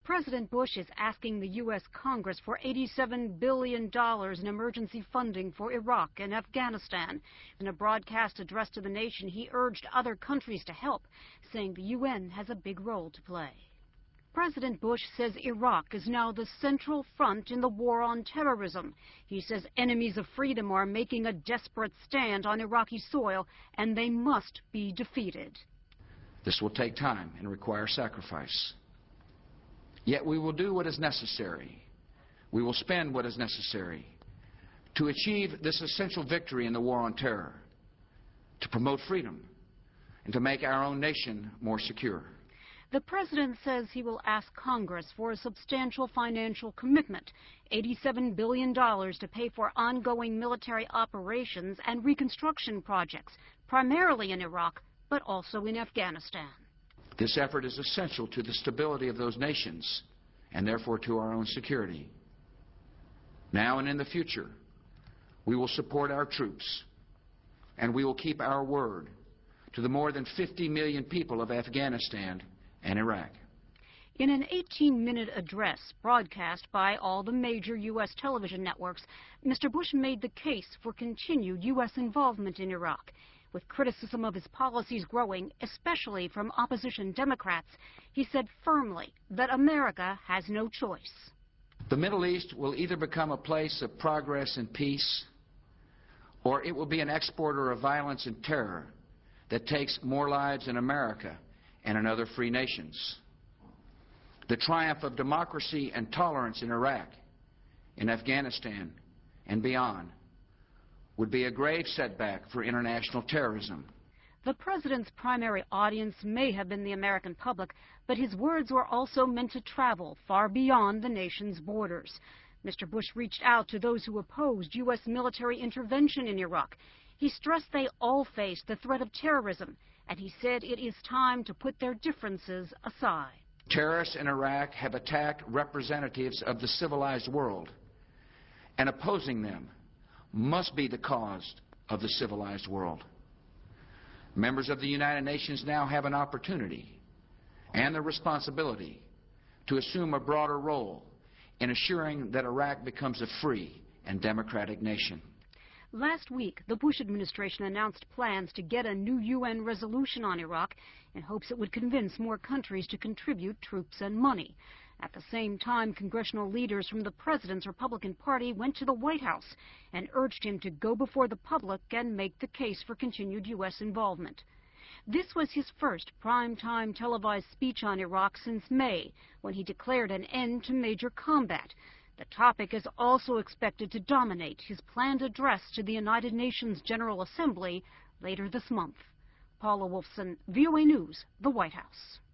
President Bush is asking the U.S. Congress for $87 billion in emergency funding for Iraq and Afghanistan. In a broadcast address to the nation, he urged other countries to help, saying the UN has a big role to play. President Bush says Iraq is now the central front in the war on terrorism. He says enemies of freedom are making a desperate stand on Iraqi soil, and they must be defeated. This will take time and require sacrifice. Yet we will do what is necessary. We will spend what is necessary to achieve this essential victory in the war on terror, to promote freedom, and to make our own nation more secure. The president says he will ask Congress for a substantial financial commitment, $87 billion to pay for ongoing military operations and reconstruction projects, primarily in Iraq, but also in Afghanistan. This effort is essential to the stability of those nations and therefore to our own security. Now and in the future, we will support our troops and we will keep our word to the more than 50 million people of Afghanistan and Iraq. In an 18-minute address broadcast by all the major U.S. television networks, Mr. Bush made the case for continued U.S. involvement in Iraq. With criticism of his policies growing, especially from opposition Democrats, he said firmly that America has no choice. The Middle East will either become a place of progress and peace, or it will be an exporter of violence and terror that takes more lives in America and in other free nations. The triumph of democracy and tolerance in Iraq, in Afghanistan, and beyond would be a grave setback for international terrorism. The president's primary audience may have been the American public, but his words were also meant to travel far beyond the nation's borders. Mr. Bush reached out to those who opposed U.S. military intervention in Iraq. He stressed they all face the threat of terrorism, and he said it is time to put their differences aside. Terrorists in Iraq have attacked representatives of the civilized world, and opposing them must be the cause of the civilized world. Members of the United Nations now have an opportunity and the responsibility to assume a broader role in assuring that Iraq becomes a free and democratic nation. Last week, the Bush administration announced plans to get a new UN resolution on Iraq in hopes it would convince more countries to contribute troops and money. At the same time, congressional leaders from the president's Republican Party went to the White House and urged him to go before the public and make the case for continued U.S. involvement. This was his first prime-time televised speech on Iraq since May, when he declared an end to major combat. The topic is also expected to dominate his planned address to the United Nations General Assembly later this month. Paula Wolfson, VOA News, the White House.